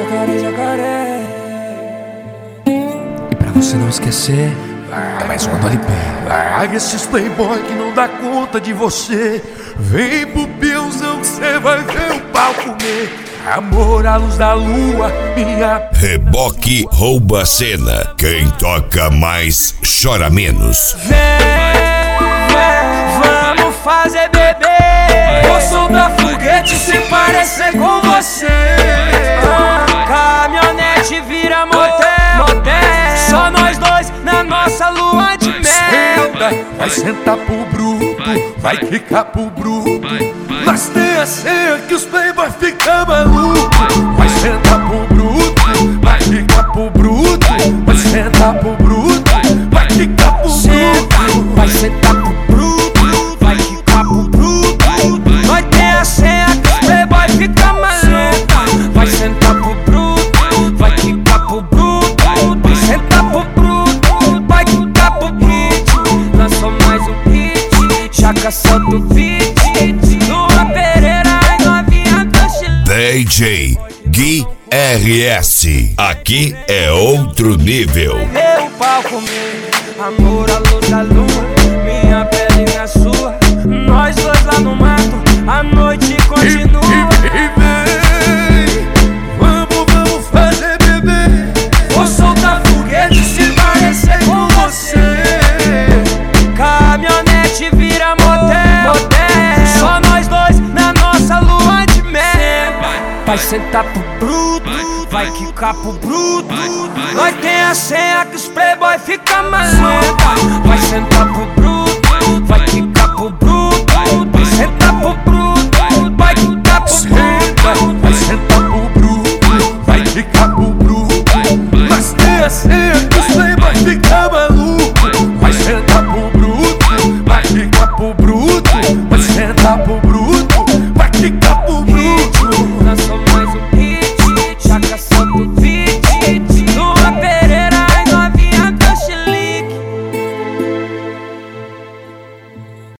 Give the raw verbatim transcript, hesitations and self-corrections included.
jacaré, jacaré. E pra você não esquecer, é mais uma do L P. Larga esses playboy que não dá conta de você. Vem pro peãozão que cê vai ver o pau comer. Amor à luz da lua, minha... Reboque rouba a cena. Quem toca mais, chora menos. Vem, vem, vamos fazer bebê. Vou soltar foguete se parecer com você. ah, Caminhonete vira motel, motel. Só nós dois na nossa lua de mel. Senta, vai sentar pro bruto, vai quicar pro bruto. Nós tem a senha que os playboy ficam maluco. Vai sentar pro bruto, vai quicar pro bruto. Vai sentar pro bruto, vai quicar pro bruto. Vai sentar pro bruto, vai quicar pro bruto. Nós tem a senha que os playboy ficam maluco. Vai sentar pro bruto, vai quicar pro bruto. Vai sentar pro bruto, vai quicar pro bruto. Lançou mais um hit, Jaca solta o beat. Lua Pereira e novinha do Chile. D J Gui R S. Aqui é outro nível. Meu pau comigo, amor à luz da lua. Minha pele na sua, nós dois lá no mato. A noite continua. E, e, e vem, vamos, vamos fazer bebê. Vou soltar foguete se parecer com você. Caminhonete vira motel, motel. Só nós dois na nossa lua de mel. Vai sentar pro bruto, vai quicar pro bruto. Nós tem a senha que os playboy fica maluco. Vai sentar pro bruto, vai quicar pro bruto. Vai sentar pro bruto, vai quicar pro bruto. Vai sentar